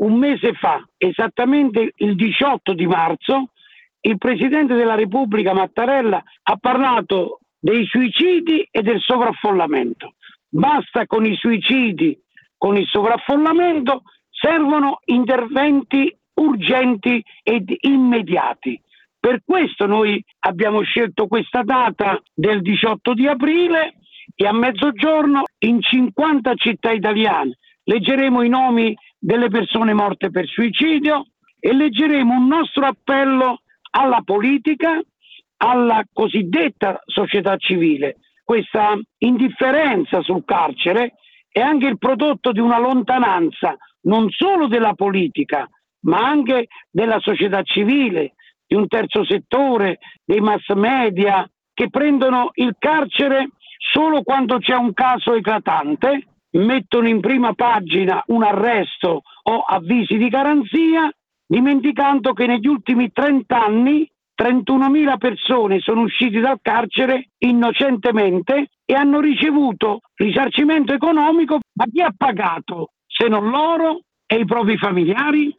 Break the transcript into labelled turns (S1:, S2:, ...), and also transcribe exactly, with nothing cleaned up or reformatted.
S1: un mese fa, esattamente il diciotto di marzo, il Presidente della Repubblica Mattarella ha parlato dei suicidi e del sovraffollamento. Basta con i suicidi, con il sovraffollamento, servono interventi urgenti ed immediati. Per questo noi abbiamo scelto questa data del diciotto di aprile e a mezzogiorno in cinquanta città italiane leggeremo i nomi delle persone morte per suicidio e leggeremo un nostro appello alla politica, alla cosiddetta società civile. Questa indifferenza sul carcere è anche il prodotto di una lontananza non solo della politica, ma anche della società civile, di un terzo settore, dei mass media, che prendono il carcere solo quando c'è un caso eclatante, mettono in prima pagina un arresto o avvisi di garanzia, dimenticando che negli ultimi trenta anni trentunomila persone sono uscite dal carcere innocentemente e hanno ricevuto risarcimento economico. Ma chi ha pagato se non loro e i propri familiari?